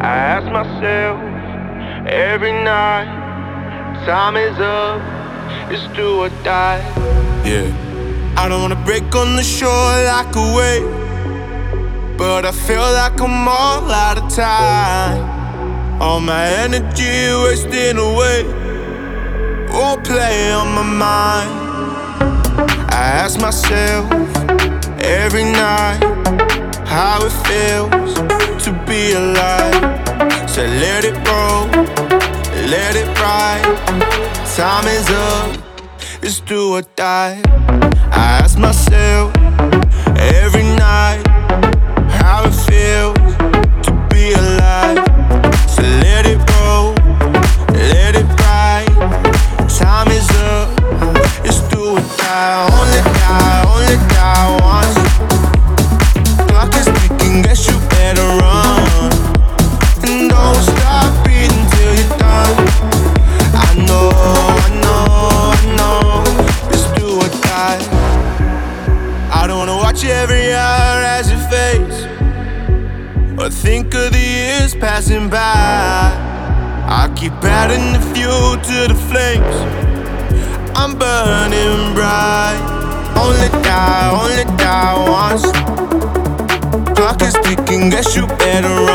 I ask myself every night, time is up, it's do or die. Yeah. I don't wanna break on the shore like a wave, but I feel like I'm all out of time. All my energy wasting away, won't play on my mind. I ask myself every night how it feels to be alive. So let it roll, let it ride. Time is up, it's do or die. I ask myself every night how it feels to be alive. So let it roll, let it ride. Time is up, it's do or die. Only die once. Clock is ticking, guess you better run. And don't stop breathing till you're done. I know, it's do or die. I don't wanna watch every hour as it fades, or think of the years passing by. I keep adding the fuel to the flames, I'm burning bright. Only die once. Clock is ticking, guess you better